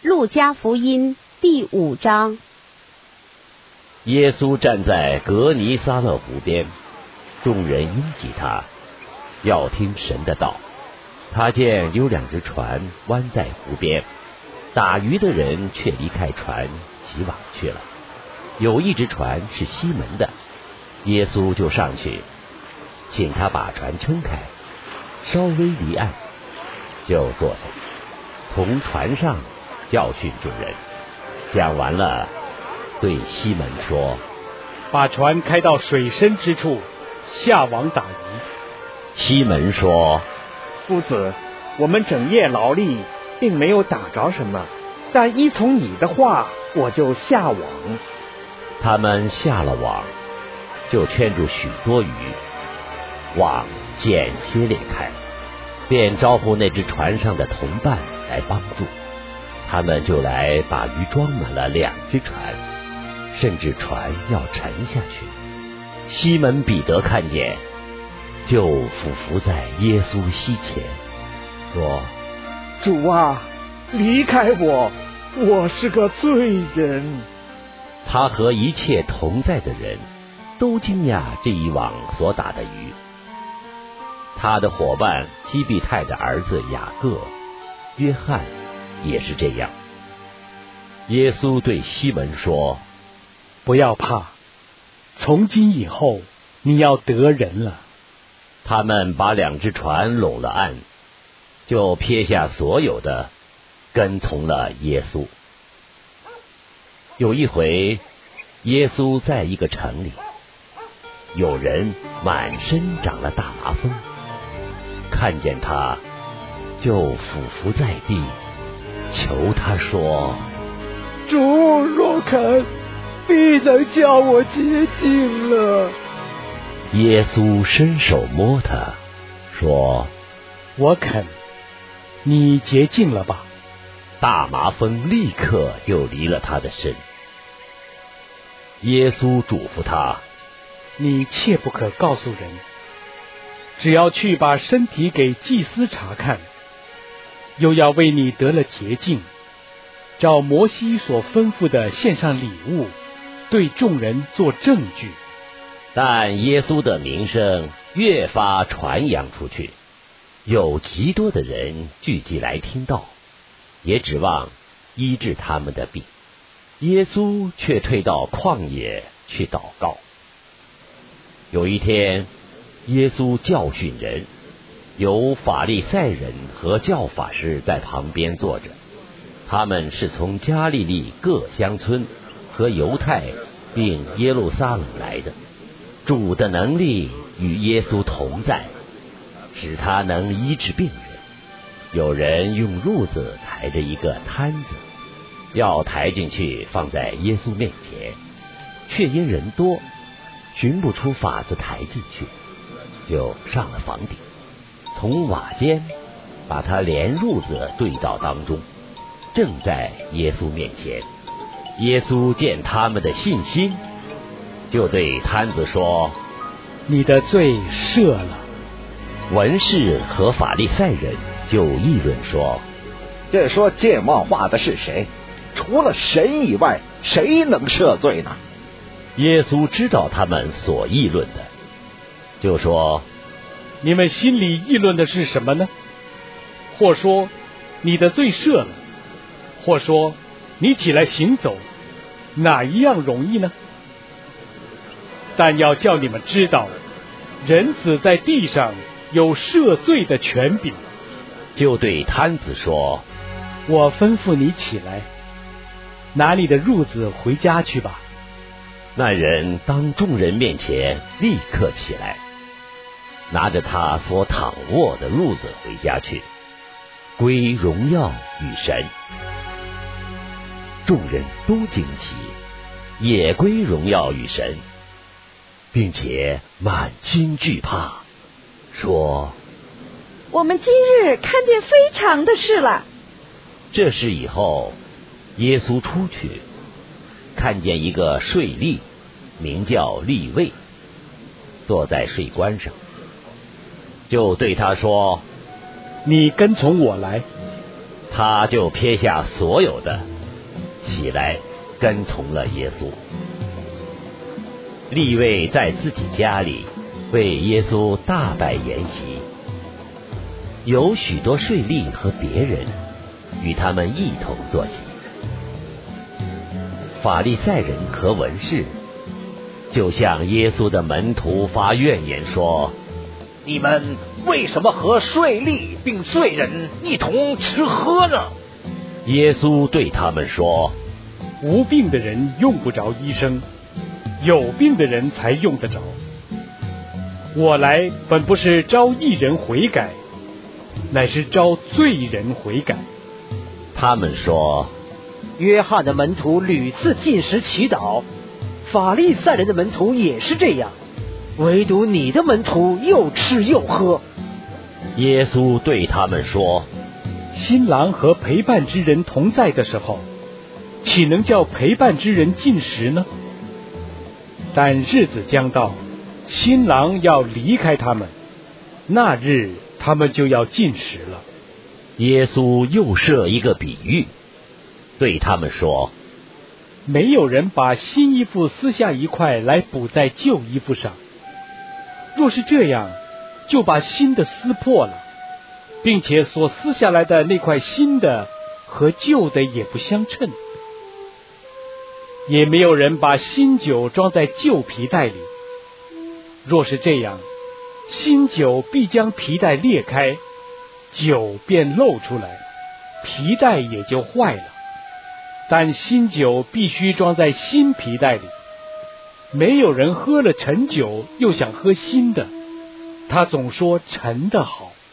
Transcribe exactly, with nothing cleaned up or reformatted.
路加福音第五章。 耶稣站在格尼撒勒湖边，众人拥挤他，要听神的道。他见有两只船弯在湖边，打鱼的人却离开船洗网去了。有一只船是西门的，耶稣就上去，请他把船撑开，稍微离岸，就坐下，从船上教训众人。讲完了，对西门说： 把船开到水深之处，下网打鱼。 西门说： 夫子，我们整夜劳力，并没有打着什么，但依从你的话，我就下网。 他们下了网，就圈住许多鱼，网险些裂开，便招呼那只船上的同伴来帮助。他们就来把鱼装满了两只船，甚至船要沉下去。西门彼得看见，就俯伏在耶稣膝前，说： 主啊，离开我，我是个罪人。 他和一切同在的人都惊讶这一网所打的鱼。他的伙伴基庇太的儿子雅各、约翰也是这样。耶稣对西门说： 不要怕，从今以后你要得人了。 他们把两只船拢了岸，就撇下所有的，跟从了耶稣。有一回，耶稣在一个城里，有人满身长了大麻风，看见他，就俯伏在地，求他说： 主若肯，必能叫我洁净了。 耶稣伸手摸他，说： 我肯，你洁净了吧。 大麻风立刻就离了他的身。耶稣嘱咐他： 你切不可告诉人，只要去把身体给祭司查看，又要为你得了洁净，照摩西所吩咐的献上礼物，对众人做证据。 但耶稣的名声越发传扬出去，有极多的人聚集来听道，也指望医治他们的病。耶稣却退到旷野去祷告。有一天，耶稣教训人，有法利赛人和教法师在旁边坐着，他们是从加利利各乡村和犹太并耶路撒冷来的。主的能力与耶稣同在，使他能医治病人。有人用褥子抬着一个摊子，要抬进去放在耶稣面前，却因人多，寻不出法子抬进去，就上了房顶，从瓦间把他连褥子对到当中，正在耶稣面前。耶稣见他们的信心，就对摊子说： 你的罪赦了。 文士和法利赛人就议论说： 这说健忘话的是谁？除了神以外，谁能赦罪呢？ 耶稣知道他们所议论的，就说： 你们心里议论的是什么呢？或说你的罪赦了，或说你起来行走，哪一样容易呢？但要叫你们知道，人子在地上有赦罪的权柄。 就对摊子说： 我吩咐你起来，拿你的褥子回家去吧。 那人当众人面前立刻起来，拿着他所躺卧的褥子回家去，归荣耀与神。众人都惊奇，也归荣耀与神，并且满心惧怕，说： 我们今日看见非常的事了。 这事以后，耶稣出去，看见一个税吏，名叫利未，坐在税关上，就对他说： 你跟从我来。 他就撇下所有的，起来跟从了耶稣。利未在自己家里为耶稣大摆筵席，有许多税吏和别人与他们一同坐席。法利赛人和文士就向耶稣的门徒发怨言说： 你们为什么和税吏并罪人一同吃喝呢？ 耶稣对他们说： 无病的人用不着医生，有病的人才用得着。我来本不是招义人悔改，乃是招罪人悔改。 他们说： 约翰的门徒屡次禁食祈祷，法利赛人的门徒也是这样，唯独你的门徒又吃又喝。 耶稣对他们说： 新郎和陪伴之人同在的时候，岂能叫陪伴之人进食呢？但日子将到，新郎要离开他们，那日他们就要进食了。 耶稣又设一个比喻，对他们说： 没有人把新衣服撕下一块来补在旧衣服上，若是这样，就把新的撕破了，并且所撕下来的那块新的和旧的也不相称。也没有人把新酒装在旧皮袋里，若是这样，新酒必将皮带裂开，酒便漏出来，皮带也就坏了。但新酒必须装在新皮袋里。没有人喝了陈酒又想喝新的，他总说陈的好。